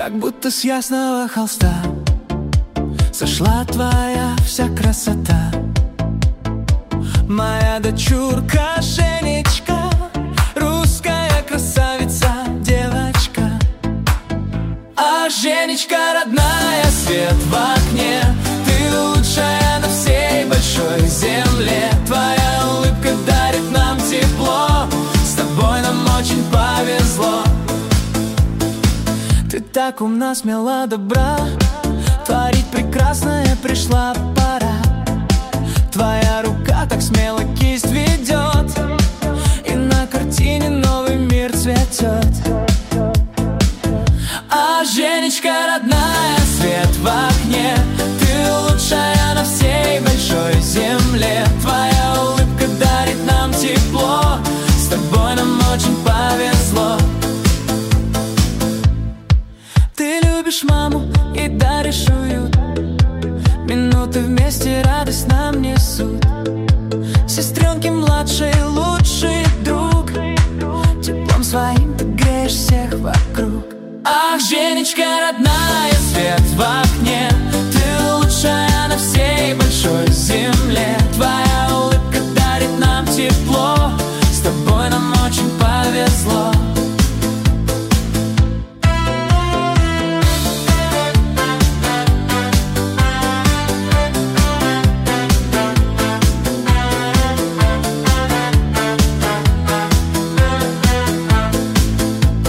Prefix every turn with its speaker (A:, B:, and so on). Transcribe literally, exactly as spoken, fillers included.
A: как будто с ясного холста сошла твоя вся красота. Моя дочурка Женечка, русская красавица, девочка. А Женечка родная, свет в окне, ты лучшая на всей большой земле. Твоя улыбка дарит нам тепло, с тобой нам очень повезло. Ты так умна, смела, добра, творить прекрасное пришла пора. Твоя рука так смело кисть ведет, и на картине новый мир цветет. А Женечка родная, свет в окне, ты лучшая на всей большой земле. Твоя улыбка дарит нам тепло, с тобой нам очень повезло. Ты любишь маму и даришь уют, минуты вместе радость нам несут. Сестренки младшей лучший друг, теплом своим ты греешь всех вокруг. Ах, Женечка родная, свет в окне,